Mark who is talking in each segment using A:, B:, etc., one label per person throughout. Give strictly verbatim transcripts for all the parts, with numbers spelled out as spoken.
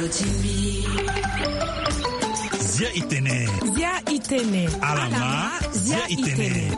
A: Zia itene.
B: Zia itene.
A: Alama. Zia itene.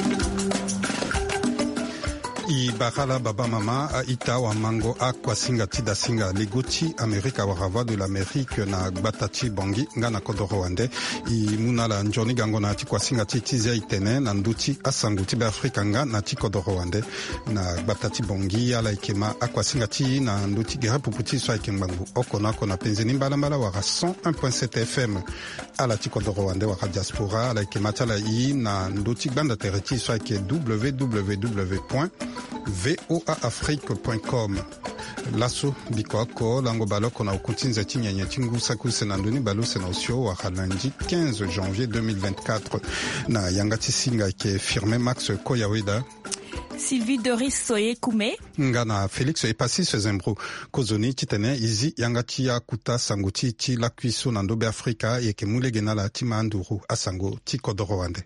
C: I bakala baba mama a ita wa mango a kwa singa tida singa ligoti Amerika wa rava de l'Amérique na gbatati bongi nga na kodoro wande i munala njoni gango na ti kwa singa ti tizia itene na nduti asangu ti be Afrika nga na ti kodoro wande na gbatati bongi ala ikema a kwa singa ti na nduti gera puputi so ikembangu okona kona penzeni mbala mbala wa cent un point sept F M ala ti kodoro wande wa diaspora ala ikema tala i na nduti gbanda tereti so ike w w w point voa afrique point com laso bikoko lango baloko na ukuntinza tinyanya tingusa kusena ndoni balose na osio wa lundi quinze janvier deux mille vingt-quatre na yangati singa ke firmé Max Koyaweda
B: Sylvie Doris Soye Kume
C: ngana Félix Epasi Sezembro kozoni titene izi yangati ya kuta sanguti ti la kuiso na ndobe Afrika yeke mulegena la timanduru asango tikodoro wande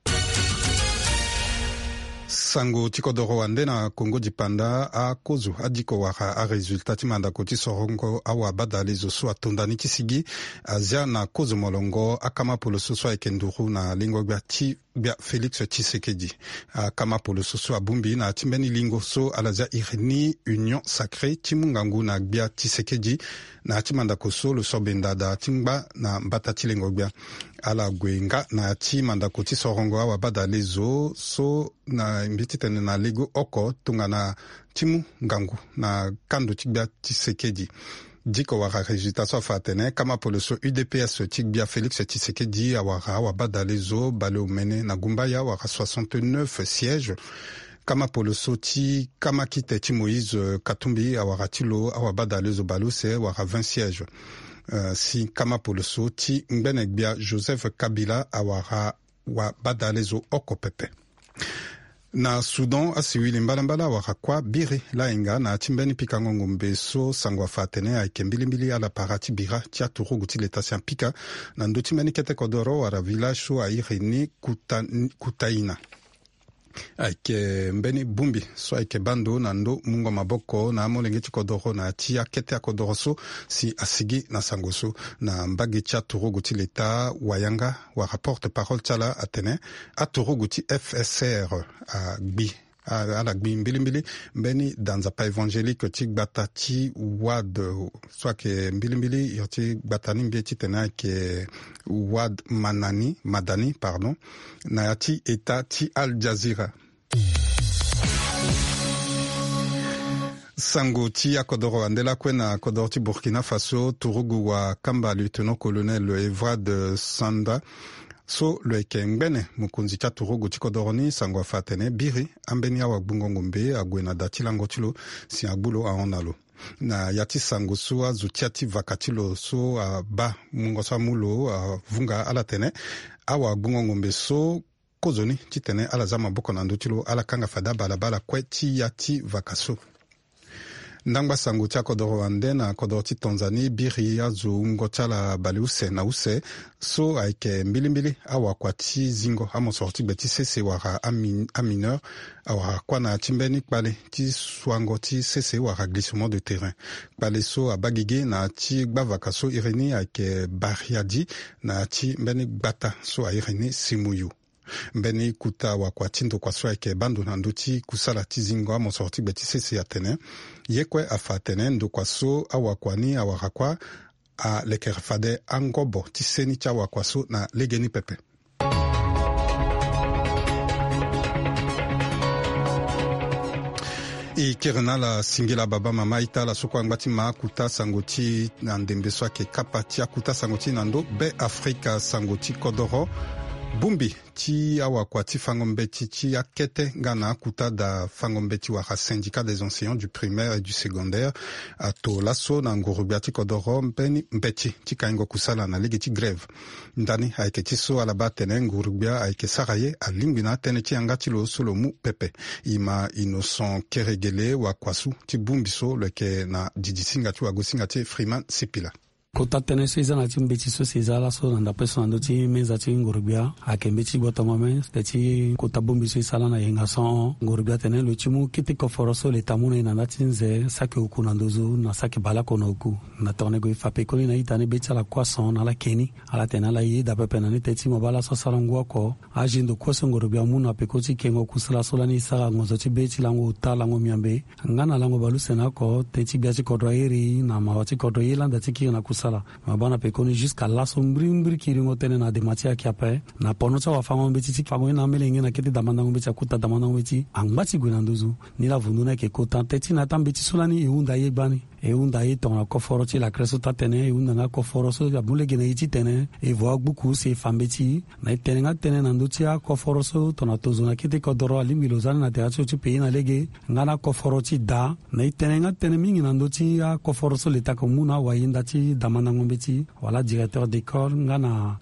C: sango tikodoro wande na Congo dipanda a kozu adiko waka a resultat timanda koti sorongo awa badali zo so atondani tisigi azia na kozu molongo akama polo soso ekenduru na lingo bia ti bia Félix Tshisekedi akama polo soso abumbi na timbeni lingo so alazia irini union sacrée timungangu na bia Tshisekedi na timanda koso lo sobendada timba na mbatati lingo bia ala gwenga na ti manda koti sorongo awa badali zo so na mbititene na lego oko tunga na timu ngangu na kandu tibia Tshisekedi diko waka resultat so fatene kama poloso U D P S tibia Félix Tshisekedi awara wa badali zo bale omene na gumbaya waka soixante-neuf sièges kama poloso ti kama kite ti Moïse Katumbi awara tilo awa badali zo balose waka vingt sièges Uh, si kama poloso ti ngbene gbia Joseph Kabila awara wa badalezo oko pepe na Sudan asiwili mbalambala waka kwa biri la inga na timbeni pika ngongo mbeso sangwa fatene a ikembilimbili ala parati bira tia turu guti leta sian pika na ndo timbeni kete kodoro wara village a irini kuta, kutaina aike mbeni bumbi so aike bando na ndo mungo maboko na molenge tikodoro na tia kete akodoro so si asigi na sangoso na mbagi tia turuguti leta wayanga wa rapporte parole tala atene a turuguti F S R a gbi ala gbi mbili mbili mbeni danzapa évangélique ti gbata ti wad soit ke mbili mbili yoti gbatani mbie ti tena ke wad manani madani pardon na yati eta ti Al Jazeera sango ti akodoro andela kwena kodoro ti Burkina Faso turugu wa kamba lieutenant colonel Evrad Sanda so lo eke ngbene mukunzi tia turugu ti kodoroni sango afatene biri ambeni awa gbungongo mbe agwena da ti lango ti lo si agbulo ahona lo na yati sango so azu tia ti vaka ti lo so aba mungo so amulo avunga ala tene awa gbungongo mbe so kozoni ti tene ala za maboko na ndö ti lo ala kanga fada balabala kue ti ya ti vaka so ndangba sango ti akodoro wande na kodoro ti Tanzanie biri azo ngo ti ala bale use na use so ayeke mbilimbili awakua ti zingo amosoro ti gbe ti sese wara amineur awara kuâ na ti mbeni kpale ti suango ti sese wara glissement de terrain kpale so abagege na ti gbavaka so iri ni ayeke bariadi na ti mbeni gbata so airi ni simuyu mbeni kuta wakua ti ndokua so ayeke bando na ndö ti kusala ti zingo amosoro ti gbe ti sese atene ye kue afa atene ndokua so awakua ni awara kuâ alekere fade angobo ti seni ti awakua so na lege ni pepe e kiri na ala singi la baba mama i ta ala so kue angba ti ma akuta sango ti na ndembe so ayeke kapa ti akuta sango ti na ndö be afrika sango ti kodoro bumbi ti awakua ti fango ti ti akete nga na akuta da fango ti waka syndicat des enseignants du primaire et du secondaire ato laso na nguru bia ti kodoro mbeni mbeti ti kaingo kusala na lege ti grève ndani ayeke ti so ala ba tene nguru bia ayeke sara ye alingbi na atene ti yanga ti lo so lo mu pepe e ma innocent keregele wakua so ti bumbi so lo yeke na didi singa ti wago singa ti Freeman Sipila
D: Kota tene so izana ti mbeti so se izala so nanda peso nando ti meza ti ngorubia ake mbeti botongo me te ti kota bombi so isala na yenga son ngorubia tene lo timu kiti koforo so le tamu na nanda ti nze sake oku na ndozo na sake bala kono oku na torne go ifape koli na itane beti ala kwa son ala keni ala tene ala yi da pepe na ni te ti mobala so sala ngwa ko ajindo kwa so ngorubia mu na peko ti kengo kusala so la ni sara ngozo ti beti lango uta lango miambe ngana lango balu sena ko te ti biati kodro iri na mawati kodro yelanda ti ki na sala mabana pekoni jusqu'à la sombri mbri kiringo tene na de matia kiape na pono cha wafango mbeti ti fango na melenge na kete damanda mbeti akuta damanda mbeti angbati gwenanduzu ni la vunduna ke kota teti na tambeti sulani eunda yebani eunda yi ton ko foro ti la kreso ta tene eunda na ko foro so ya bule gene ti tene e vo buku se fambeti na tene nga tene na nduti a ko foro so to na tozo na kete ko doro ali milozana na te acho ti pe na lege ngana ko foro ti da na tene nga tene mingi na nduti a ko foro so leta ko muna wa yinda ti damanda ngombeti wala directeur d'école ngana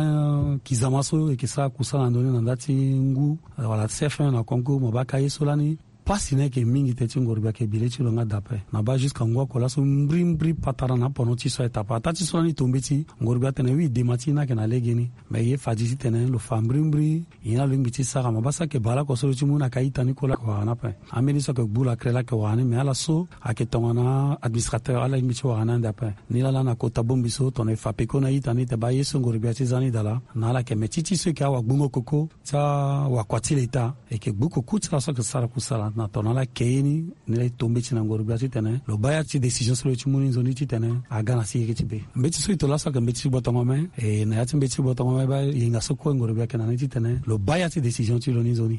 D: a kizamaso e kisa kusana ndoni na ndati ngu wala sefa na kongo mobaka yesolani pasi ne ke mingi te ti ngorubia ke bile ti lo nga dape na ba jusqu'à ngwa ko la so mbri mbri patara na pono ti so etapa ta ti so ni tombe ti ngorubia tene wi de mati na ke na legeni me ye faji ti tene lo fa mbri mbri ina lo ngiti sara ma basa ke bala ko so ti mu na kaita ni ko la ko na pe ameni so ke bula krela ke wa ni me ala so ake tongana administrateur ala ngiti wa na dape ni la na ko tabombi so to ne fa pe ko na ita ni te ba ye so ngorubia ti zani dala na la ke metiti so ke wa gbungo koko ta wa kwati leta e ke gbuko kutsa so ke sara kusala na tona la keini ni la tombe ti na ngorubia ti tene lo baya ti décision so lo ti muni zoni ti tene aga na si ti be mbeti so ito la so ke mbeti botongo me e na ya ti mbeti botongo me ba yenga so ko ngorubia ke na ni ti tene lo baya ti décision ti lo ni zoni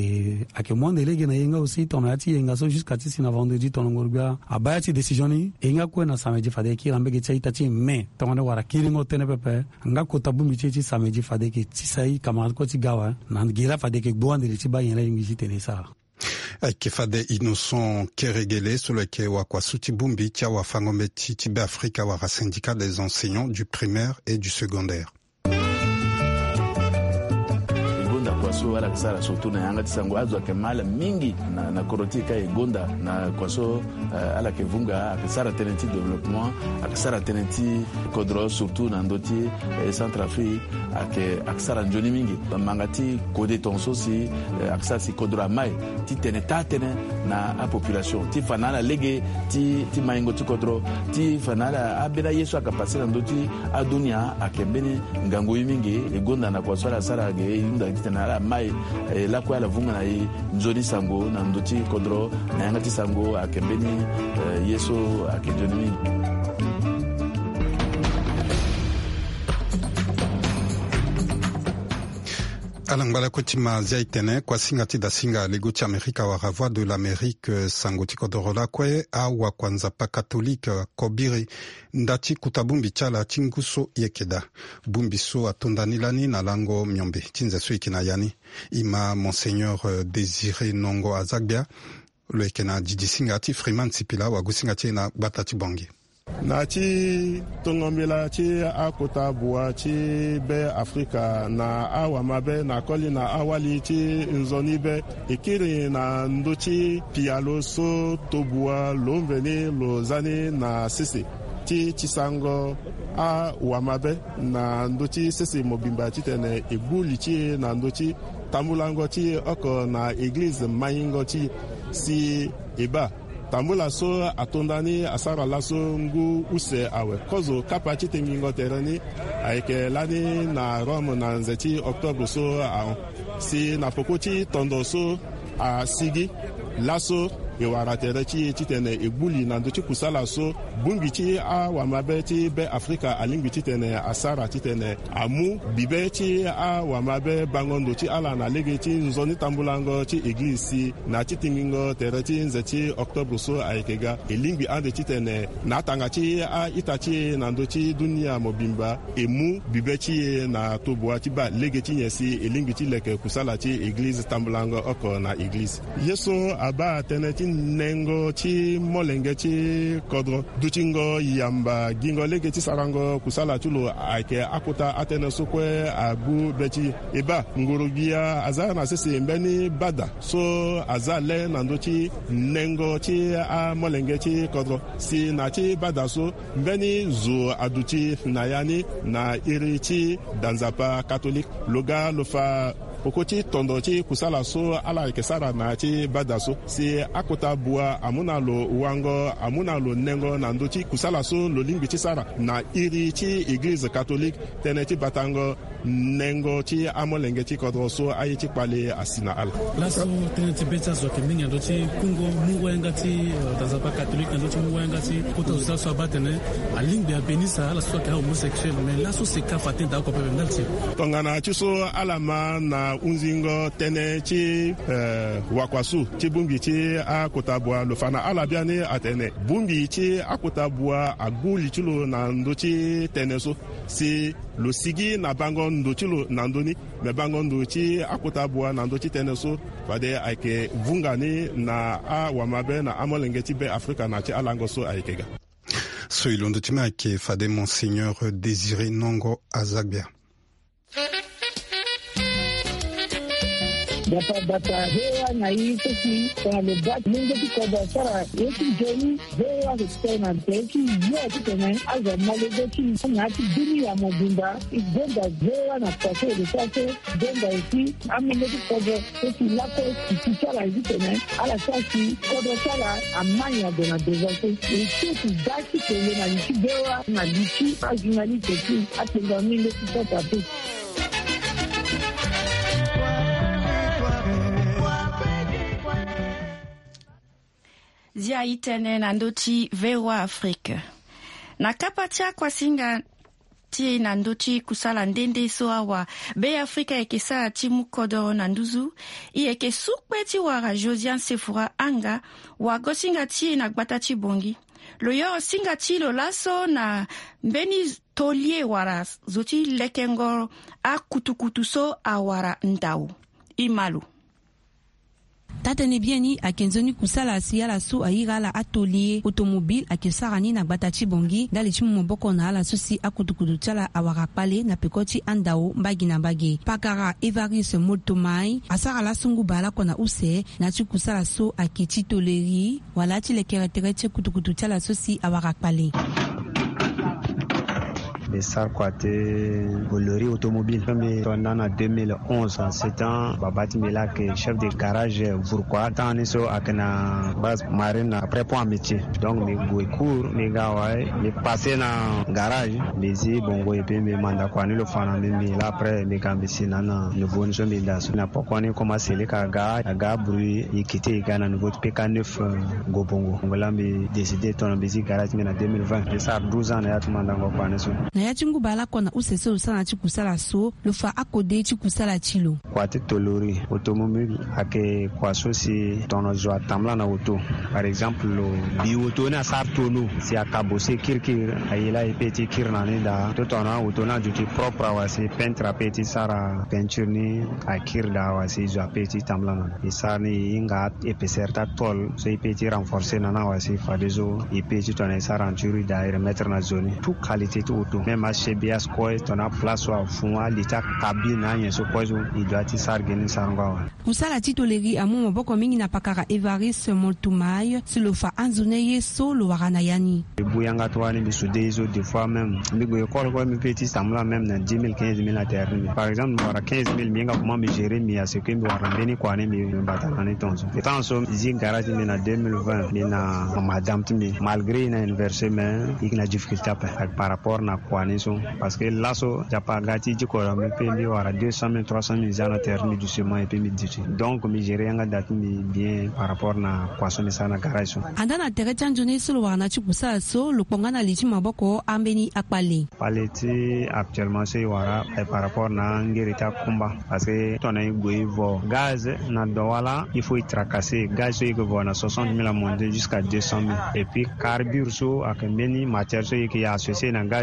D: e ake monde lege na yenga aussi tona ya ti yenga so jusqu'à ti sina vendredi tona ngorubia a baya ti décision ni yenga ko na sameji fade ki rambe ke ti ita ti me tona ne wara kiringo tene pepe nga ko tabu mi ti ti sameji fade ke ti sai kamarad ko ti gawa na gira fade ke gbo ande ti ba yenga ngi ti tene sa
C: Kefade Innocent Keregele sur lequel wakwa suti bumbi tia wa fangombe tibe Afrika wa syndicat des enseignants du primaire et du secondaire.
E: So ala kisara so tuna yanga tisango azo ke mala mingi na na korotika e gonda na kwaso uh, ala ke vunga akisara tenenti développement akisara tenenti kodro surtout na ndoti e Centrafrique ake akisara njoni mingi mangati kode tonso si uh, akisara si kodro mai ti teneta tene na a population ti fanala lege ti ti maingo ti kodro ti fanala abela yeso akapasira ndoti adunia akembeni ngango mingi e gonda na kwaso ala sara ge yunda tena mai eh, la kwa la vunga na i nzoni sango na ndoti kodro na yanga ti sango akembeni eh, yeso akenjoni
C: Alangbala kotima zia itene kwa singati da singa lego ti Amerika wa Voix de l'Amérique sango ti kodorola kwe a wa kwanza pa katolike kobiri ndati kutabumbi chala tinguso yekeda bumbi so atondanilani na lango myombe tinze so ikina yani ima Monseigneur Désiré Nongo Azagbia lo ekena didi singati Freeman Sipila wa gusingati na batati bongi
F: na ti tongombela ti akota bua ti be Afrika na awa mabe na koli na awali ti nzoni be ikiri na nduti pialo so tobua lomveni lo zani na sisi ti chisango a wamabe na nduti sisi mobimba ti tene ibuli ti na nduti tamulango ti oko na église mayingo ti si iba tambula so atondani asara laso ngu use awe kozo kapa ti tengingo terani ayeke lani na Rome na nzeti octobre so a si na poko ti tondo so a sigi laso e wara tere ti ti tene egbuli na nduti kusala so bungi ti a wamabe ti be Afrika alingbi ti tene asara ti tene amu bibe ti a wamabe bangondo ti ala na lege ti nzoni tambulango ti église na ti tingingo tere ti nzeti octobre so ayekega elingbi ande ti tene na tanga ti a ita ti na nduti dunia mobimba emu bibe ti na tobua ti ba lege ti nyesi elingbi ti leke kusala ti église tambulango oko na église yeso aba tene ti ti nengo ti molenge ti kodro duchingo yamba gingo lege ti sarango kusala tulo ake akuta atene sokwe agu beti eba ngurubia aza na sese mbeni bada so aza le nando ti nengo ti a molenge ti kodro si na ti bada so mbeni zo aduti na yani na iri ti danzapa catholique loga lofa Okoti tondochi kusala so ala ikesara na chi badaso si akota bua amuna lo wango amuna lo nengo na ndochi kusala so lo lingbi chi sara na iri chi église catholique teneti batango nengo chi amolenge chi kodro so ayi chi pale asina ala
G: laso teneti beta so keminga ndochi kungo muwenga ti dazapa catholique ndochi muwenga ti koto so so batene alingbi abenisa ala so ka homosexuel mais laso se ka fatin da ko pe ngalti
F: tongana chi so alama na unzingo tene chi uh, wakwasu chi bumbi chi akotabua lofana alabiani atene bumbi chi akotabua aguli chulo na ndochi tene so si lo sigi na bango ndochilo na ndoni me bango ndochi akotabua na ndochi tene so fade aike vungani na a wamabe na amolenge ti be Afrika na chi alango so aikega
C: so ilondo tima ke fade Monseigneur Désiré Nongo Azagbia.
H: Data data hewa na hii sisi kwa lebaki mingi tuko basara yeki jeni hewa kutena teki yote tena aza malebeki na ati dini ya mobimba igenda hewa na pase de pase genda ici amene tuko sisi lako kichara hizi tena ala sasi kodo sala amanya de na deserte et tout daki tele na nchi hewa na dichi ajunali teki atenda mingi tuko tape
B: Zia itene na ndochi vewa Afrique. Na kapatia kwa singa tie na ndochi kusala ndende so awa be Afrika ekesa timu kodoro na nduzu ieke sukpe ti wara Josian Sefura anga wa gosinga tie na gbata ti bongi. Loyo singa ti lo laso na mbeni tolie wara zoti lekengoro a kutukutu so awara ndau. Imalu.
I: Tatene bieni akenzoni kusala siala su aira la atelier automobile akesarani na gbatachi bongi dali chimu moboko na ala susi akutukudu tala awarakpale na pekoti andao mbagi na mbagi pakara Evariste Motomai asara la sungu bala kona use na chi kusala so akichi toleri wala chi lekeretere kutukudu tala susi awarakpale
J: de Sarkwate Bolori automobile. Mais en deux mille onze, c'est un Babati Melak, chef de garage pourquoi tant ni so akana base marine après point métier. Donc mes goûts court, mes gars ouais, mes passé dans garage, mes y bongo et puis mes mandats quoi ni le fana mais là après mes gars ici nana nouveau nous sommes dans na pourquoi ni commencé les kaga aga bruit et quitter gana nouveau P K neuf go bongo. Voilà mais décidé ton busy garage mais en deux mille vingt, ça douze ans na tout mandats quoi ni so.
I: Na ya chingu bala kona usese usana chikusala so le fa akode chikusala chilo
J: kwa titolori automobile ake kwa so si tono jo atamla na auto par exemple lo bi auto na sartono si akabose kirkir ayela epeti kirna ne da to tono auto na juti propre wa si peintre peti sara peinture ni akir da wa si jo peti tamla na isani inga epeserta tol so epeti renforcer na na wa si fa dezo epeti tono sara anturi da remettre na zone tout qualité tout auto même chez Bias quoi ton a place wa fuma lita cabine anya so quoi il doit ti sargeni sarangwa
I: kusala titoleri amu moboko mingi na pakara Evariste Motomai sur le fa anzuneye so lo warana yani
J: buyanga toani bisudezo des fois même migo école quoi mi petit samla même na dix mille quinze mille à terre par exemple wara quinze mille minga comment me gérer mi à ce que mi wara beni quoi ni mi batana ni tonso et tant so zi garage mi na deux mille vingt mi na madame mi malgré na inversé mais il na difficulté par rapport na quoi ni so parce que là so japa gati jiko me pendi wara deux cent mille trois cent mille zana terme du semaine et puis mi dit donc mi gérer nga date mi bien par rapport na poisson mi sana garage
I: andana tere chanjone so wana chikusa so lo pongana lichi maboko ambeni akpale
J: paleti actuellement c'est wara par rapport na ngirita kumba parce que tona goivo gaz na dowala il faut y tracasser gaz so yiko na soixante mille à monter jusqu'à deux cent mille et puis carburant so akembeni matière so yiki associé na gaz ni ko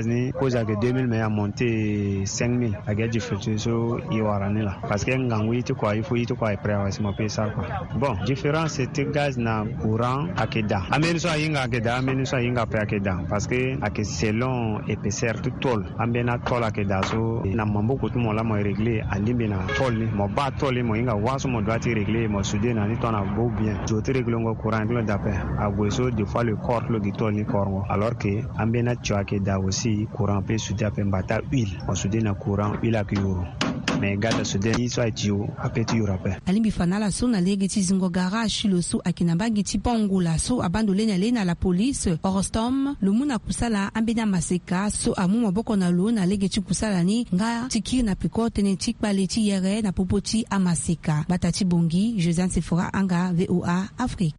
J: suppose que deux mille mais a monté cinq mille à gage difficulté so iwarani là parce que ngangui tu quoi il faut tu quoi prêt à se moper ça quoi. Bon, différence c'est gaz na courant akeda. Ameni so inga akeda, ameni so inga prêt akeda parce que ak selon épaisseur tout tol. Ambena tol akeda so na mambo ko tout mon la mo régler alimbe na tol ni mo ba tol mo inga waso mo doit régler mo soudé na ni ton a beau bien. Je te règle ngo courant le d'après. A goso des fois le corps le gitol ni corps alors que ambena tu akeda aussi courant peut soudé à mbata huile. Mo soudé na courant huile ak euro. Mais gada soudé ni so atio apeti euro après.
I: Alimbi fanala so na lege tizingo garage lo so akinabagi tipongula so abandole na lena la police Orostom lumuna kusala ambena maseka so amu maboko na lo na lege tikusala ni nga tiki na pikote ne tikbale ti yere na popoti amaseka batati bongi Josiane Sephora anga V O A Afrique.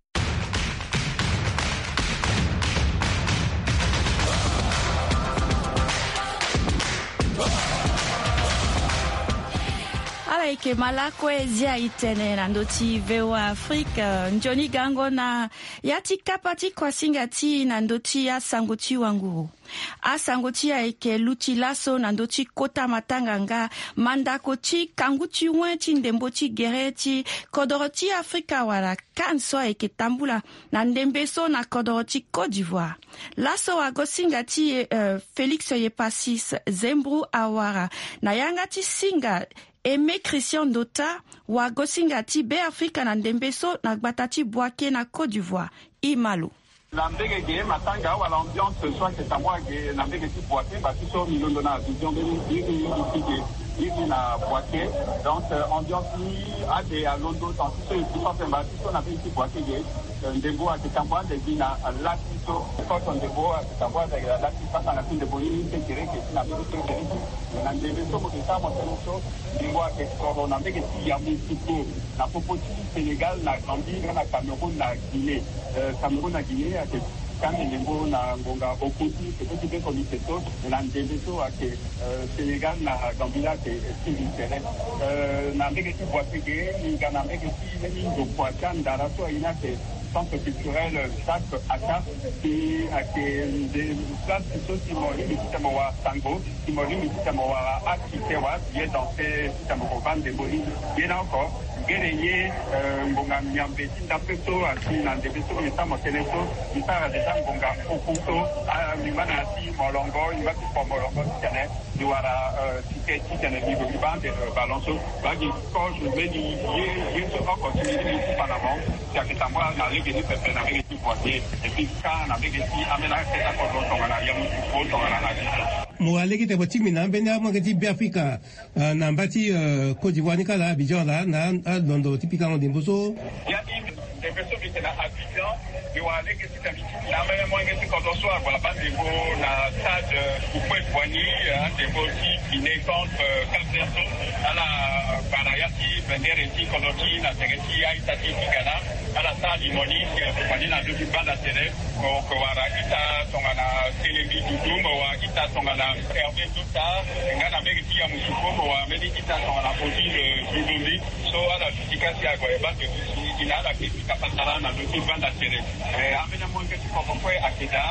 B: Ike malakwe zia itene na ndoti V O A Afrique njoni gango na yati kapati kwa singati na ndoti ya sangoti wanguru asangoti ya ike luti laso na ndoti kota matanga nga mandako ti kanguti wenti ndemboti gereti kodoroti Afrika wala kanso ike tambula na ndembeso na kodoroti Côte d'Ivoire laso wa gosingati uh, Félix Yepasis Zembru awara na yangati singa Aimé Christian Dota wa gosingati be Afrika na ndembeso na gbatati Bouaké na Côte d'Ivoire Imalo
K: Lambege ge matanga wala ambiance soit que tamwa ge lambege ti Bouaké ba tiso milondo na vision de ni ni na Bouaké donc ambiance ni a de à Londres tant que tout ça ba tiso na be ti Bouaké ge ndembo a kitambwa de bina la tiso quand on ndembo a kitambwa de la tiso ça na de boni te kere ke na be te kere na ndembo mo ke tamo so ndembo a ke ko na be ke ti ya mu tuko na popoti Sénégal na Gambie na Cameroun na Guinée Cameroun na Guinée a ke kami ndembo na ngonga okuti ke petit be comité to na ndembo a ke Sénégal na Gambie la ke ti intérêt na be ke ti Bouaké ge ni na be ke ti ni ndo Bouaké ndara so ina ke centre culturel chaque aka qui a des places qui sont qui Tamawa tango qui m'ont dit Tamawa akitewa qui est dans ces Tamawa de Bolivie bien encore gagné ngonga nyambeti ndapeso ati na ndebeso ni sama keneso isara deja ngonga okuto a limana ati molongo ibati kwa molongo tene duara tiketi tene ni bibande balanso bagi ko je me di ye ye so ko continue ni panama ya que tamwa na lege ni pepe na lege ti Bouaké et puis quand na lege ti amena keta ko do tongana ya mu ko tongana na
L: mo aleki te boti mina benya mo ngati bi Afrika na mbati Côte d'Ivoire ni kala Abidjan la na dondo typiquement des bozo
K: ya des personnes qui sont à Abidjan de wale que c'est habitué na même moi que quand on soit voilà pas des beaux na stade pour point poigné des beaux qui n'est contre Cap-Vert à la Barayati Bendereti Koloti na Tegeti Aitati Ghana à la salle Imoni qui poigné na deux bandes à télé ko wara ita tongana Télébi Doudou wa ita tongana Hervé Douta ngana megiti ya musuko wa mediti ita tongana Poti le Doudou so ala justification ya kwa ba ina la kitu kapatana na deux bandes à télé amena monge ko ko akeda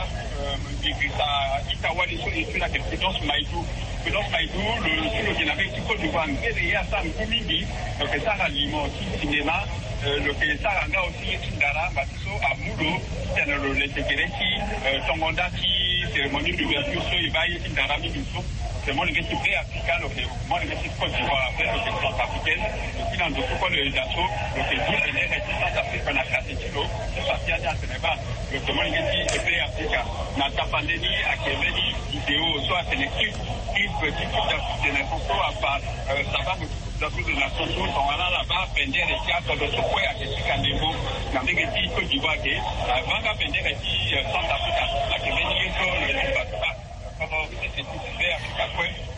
K: ikisa itawali so ituna ke prudence Maïdou prudence Maïdou le le dynamique qui Côte d'Ivoire et ya ça mingi donc ça la limo cinéma le que ça nga aussi Tindara Batiso à Moulo c'est le le sécurité tongonda qui cérémonie d'ouverture so ibaye Tindara Mibiso c'est mon équipe pré africain donc mon équipe Côte d'Ivoire avec le centrafricaine qui dans le quoi le dasso le que dit les résistance africaine à quatre kilos ça tient à Sénégal le que mon équipe pré africain na tapandeni à Kemeni vidéo soit c'est l'équipe qui petit tout d'Afrique de Congo à part ça va d'Afrique de la Congo sont là là-bas pender les quatre de ce point à Keshika Ndembo na ndegeti Côte d'Ivoire que avant de pender les centrafricain à Kemeni so le Batuba comme c'est c'est Africa quoi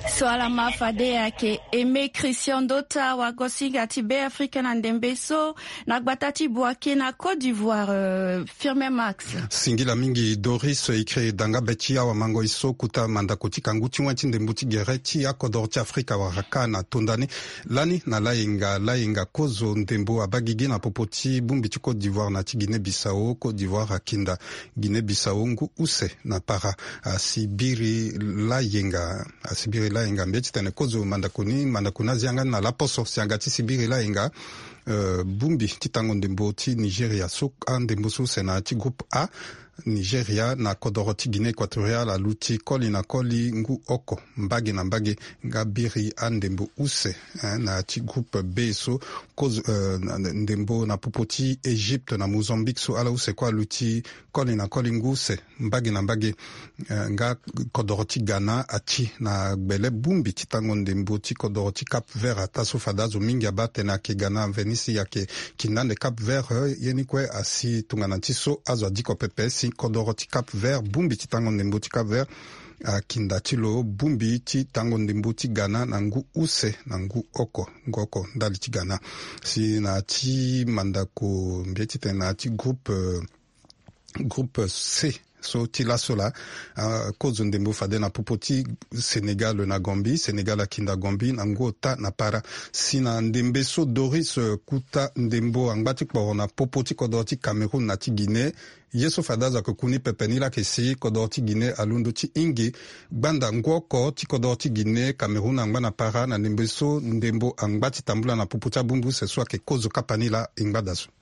B: swala mafade yake Aimé Christian Dota wa gosinga ti be Afrika na ndembeso na gbatati bwake na Côte d'Ivoire. uh, firme Max
C: singila mingi Doris ikre danga beti ya wa mango iso kuta mandakoti kanguti wanti ndembuti gereti ya kodorti Afrika wa raka na tondani lani na lainga lainga kozo ndembo abagigi na popoti bumbi ti Côte d'Ivoire na ti Guinée Bissau Côte d'Ivoire akinda Guinée Bissau ngu use na para asibiri lainga asibiri lainga mbeti tene kozo mandakoni mandakona zianga na la poso siangati sibiri lainga uh, bumbi titango ndembo ti Nigeria so ndembo so sena ti groupe A Nigeria na kodoro ti Guinée Équatoriale aluti koli na koli ngu oko mbage na mbage nga biri andembo use eh, na ti groupe B so koz, uh, ndembo na popoti Egypte na Mozambique so ala use kwa aluti koli na koli ngu use mbage na mbage uh, nga kodoro ti Ghana ati na gbele bumbi ti tango ndembo ti kodoro ti Cap Vert ata so fadazo mingi abate na ke Ghana venisi yake kinande Cap Vert uh, yeni kwe asi tungana ti so azo adiko pepe si kodoro ti Cap Vert bumbi ti tango ndembo ti Cap Vert uh, kinda ti lo bumbi ti tango ndembo ti Ghana na ngu use na ngu oko ngu oko ndali ti Ghana si na ti mandako mbie ti tene na ti groupe uh, groupe C so ti laso la uh, kozo ndembo fade na popoti Sénégal na Gambie Sénégal akinda Gambie na ngu ota na para si na ndembe so Doris uh, kuta ndembo angbati kporo na popoti kodoro ti Cameroun na ti Guinée yeso fadaza kukuni pepeni la kesi kodoro ti Guinée alundo ti ingi gbanda ngwoko ti kodoro ti Guinée Cameroun angba na para na ndembe so ndembo angbati tambula na popoti abumbu se so ake kozo kapani la ingbada so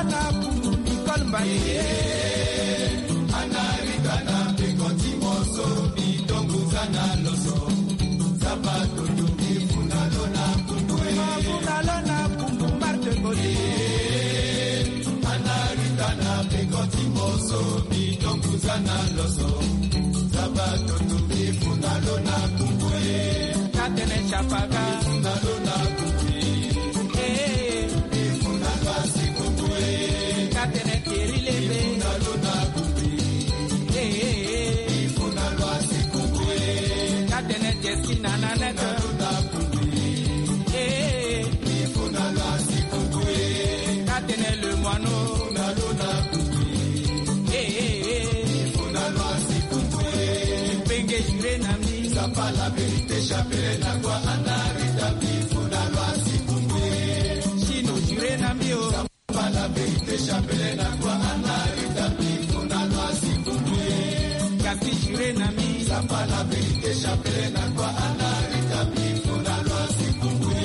M: La vérité chapelle na kwa anarita bifuna lwasikumwe shino jure na mbio la vérité chapelle na kwa anarita bifuna lwasikumwe kasi jure na mi sapa la vérité chapelle na kwa anarita bifuna lwasikumwe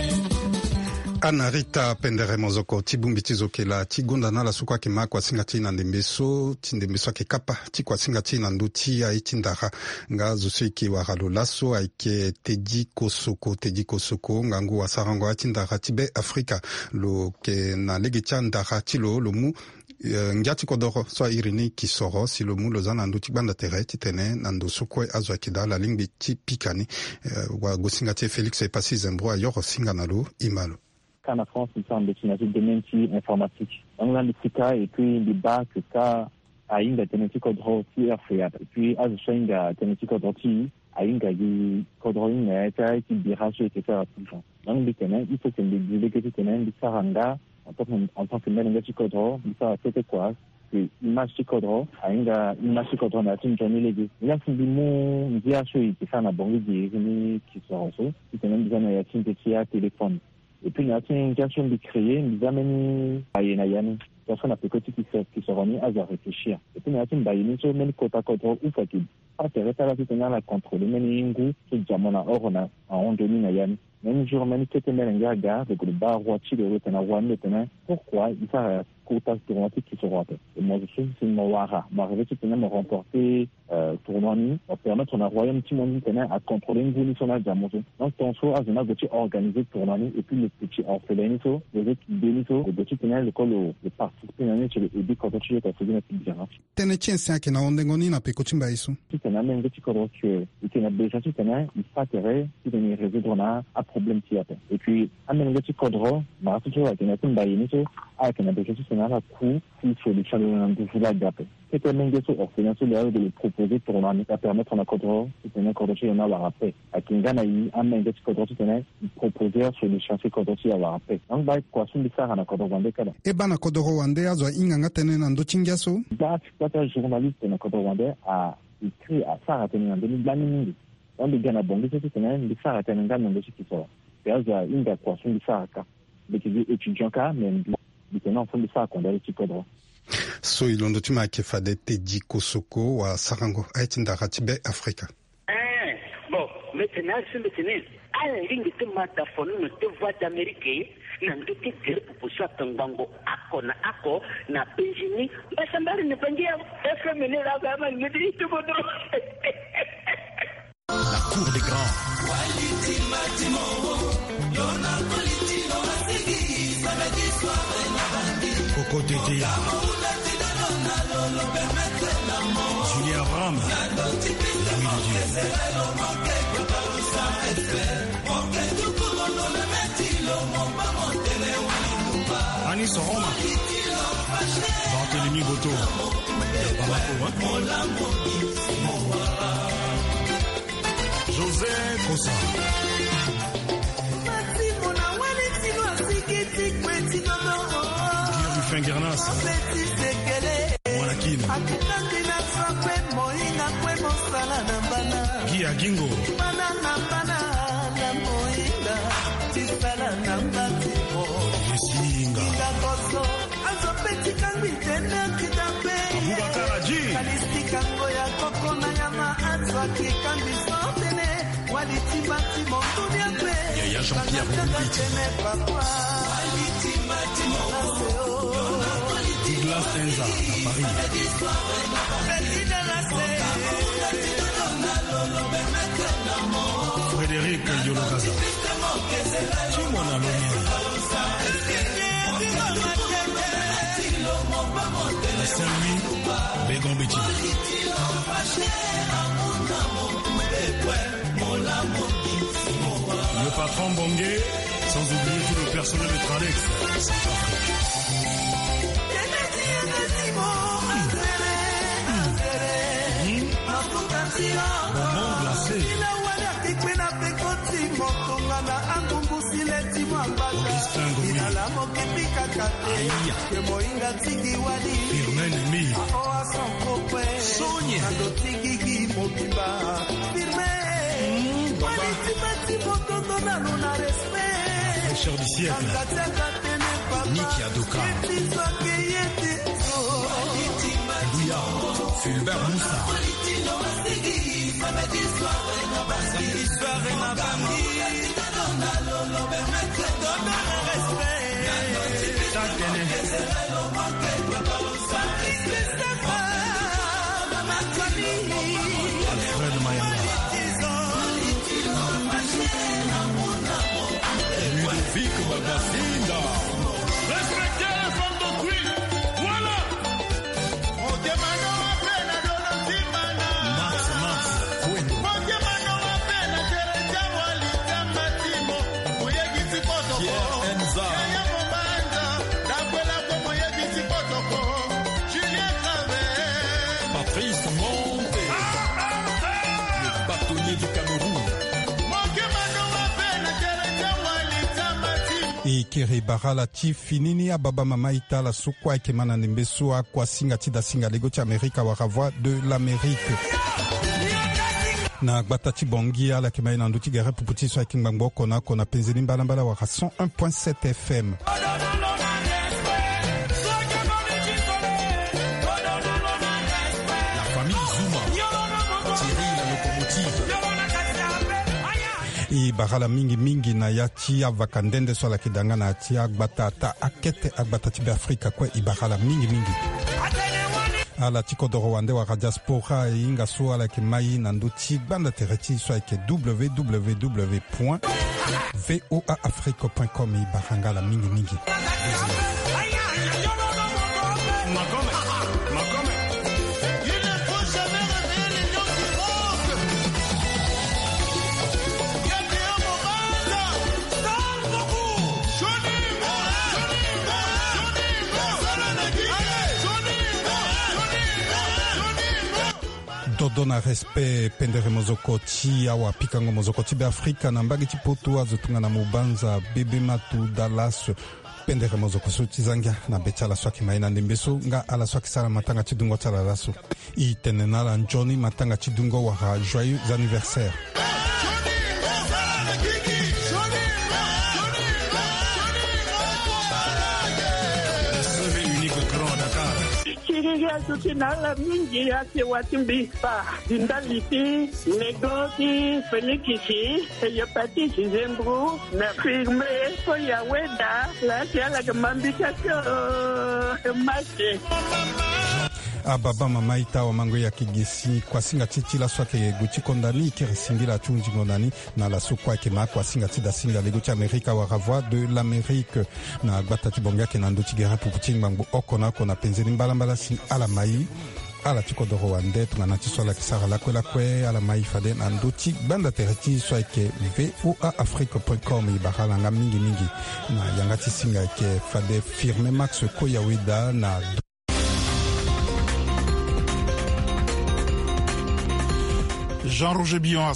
C: Anarita pendere mozoko tibumbi tizokela tigonda na la sukwa ke makwa singati na ndembeso tindembeso ke kapa tikwa singati na nduti ya itindara nga zosiki wa halolaso aike tedi kosoko tedi kosoko ngangu wa sarango atindara tibe Afrika lo ke na legecha ndara tilo lo mu Uh, ngiati kodoro so irini kisoro si lo mu lozana nduti banda tere titene nando sukwe azwa kida la lingbi ti pikani uh, wa gosingati Félix et Passi Zembro ayoro singanalo imalo
N: en France, ils sont en destination de domaine informatique. On a le cas et puis le bac, ça, a une génétique codro qui est fait. Et puis, à ce moment, génétique codro qui a une génétique codro qui est qui dirige et qui fait la plus. Donc, il faut que les délégués qui tiennent des saranga, en tant que génétique codro, ça c'était quoi? Image de codro, a une image de codro, na tin joni legi. Ila fundi mu ndia so yi sana bongi di ni qui sont so. Qui tiennent des na tin petit à téléphone. Et puis, il y a une question de créer, nous amène à Yenayani. Personne n'a pas de qui se remet à réfléchir. Et puis, il y a une baïne, sur le côté à côté, où faut-il pas te rester à la soutenir la contrôle. Mais il y a un goût, c'est Jamona Orona, en Ondoni Nayani. Même jour, même si tu es un gars, avec le bar, Roachi, le Roten, Rouen, le Tenin, pourquoi il faut un quota tournoitique qui se rappelle. Et moi, je suis une Mawara. Ma révélation, c'est de remporter tournoi, pour permettre à Royaume Timoni à contrôler une zone sur la Jamoso. Donc, ton choix, je vais organiser le tournoi, et puis le petit orphelin, les autres bénitos, le petit Tenin, le col, le participer sur le début quand tu es à faire une petite différence.
C: Tenetien, c'est un qui n'a ondengoni n'a pas coaching baïsou.
N: Si tu as un petit corps que tu as déjà, tu as un, il faut atterrir, tu as une résoudre un problème qui a. Et puis, un petit corps, bah, tu as un baïniso, avec un petit orphelin la cour si solution de la gap. C'était même des orphelins sur l'air de le proposer pour à permettre en accord c'est un accord de na wa paix. À Kingana yi a même des accords de proposer solution c'est accord de wa paix. Donc ba kwa sun bisa na accord de kala.
C: E bana accord de Rwanda azo inganga tene na ndo chingiaso.
N: Ba ta journaliste na accord de Rwanda a écrit à Sarah tene na ndeni blani. On le gana bongo c'est tene ndi Sarah tene ngana ndo chikiso. Yaza inga kwa sun bisa ka. Des étudiants ka même maintenant fond de ça qu'on a le chikodro.
C: So ilondo tima kefade Teddy Kosoko wa Sarango aitinda ratibe Afrika.
O: Eh bon maintenant c'est maintenant à la ligne de mataphone ne te voix d'Amérique na ndoki kele pour tangango ako na ako na Benjini basambari ne pangia F M N la gama ngedi tout bon.
A: La cour des grands. Coco Tété, Julien Abraham, l'ami de Dieu. Anis Roma, Barthélemy Boto, José Kosa. Guernas, Mwanakino, Guy Agingo, Yesinga, Abubakar Aji, Yaya Jean-Pierre Moubiti, Douglas Tenza à Paris. Frédéric Yolokaza. Chimona Lomé. Saint-Louis Bégon-Béti. Le patron Bongué, sans oublier tout le personnel de Tradex. Bonbon glacé. Augustin Gomi. Aïe. Firmin Emi. Sonia. Fraîcheur du siècle. Niki Adoka. Bouya. Fulbert Moussa. Alfred Mayanga. Ludovic Babasinda. Respectez les femmes d'autrui. Voilà. Max Max Fuendo. Pierre Enza. Patrice Monte. Le bâtonnier du Cameroun.
C: E kere barala ti finini a baba mama itala sukwa ikemana nembeso kwa singa tida singa lego ti Amerika waravoi de l'Amérique. Na gbata bongi ala kemai na nduti gere puputi so akimbangbo kona kona penzeni mbala mbala waka cent un point sept F M. La famille Zuma. Thierry la locomotive. I barala mingi mingi na yati avakandende so la kidanga na ati agbata ata akete agbata tibe Afrika kwa i barala mingi mingi. Ala tiko do Rwanda wa diaspora e inga so ala ke mai na nduti banda tereti so ke w w w point voa afrique point com i baranga la mingi mingi. dona respect pendere mozokoti awa pikango mozokoti be Afrika na mbagi chipoto azotunga na mubanza bebe matu Dallas pendere mozoko tizangia na betala swaki maina ndimbeso nga ala swaki sala matanga chidungo chala laso i tenenala njoni matanga chidungo wa joyeux anniversaire.
H: Ya tukinala mingi ya se watimbisa dindaliti negoti fenikisi ya pati zembru na firme ko ya weda la ya la mambika ko mache
C: ababa mama ita wa mango ya kigesi kwa singa titi la swake guchi kondani kirisingila chunji kondani na la sukwa kema kwa singa tida singa le guchi Amerika wa ravoie de l'Amérique na batati bonga kenando tigera puputing bangu okona kona penzeni mbala mbala si ala mai ala tiko do Rwanda tungana tisola kisara la kwela kwe ala mai fade na ndoti banda terati swake v o a afrique point com ibakala nga mingi mingi na yangati singa ke fade firme max koyawida na
A: Jean-Roger Billon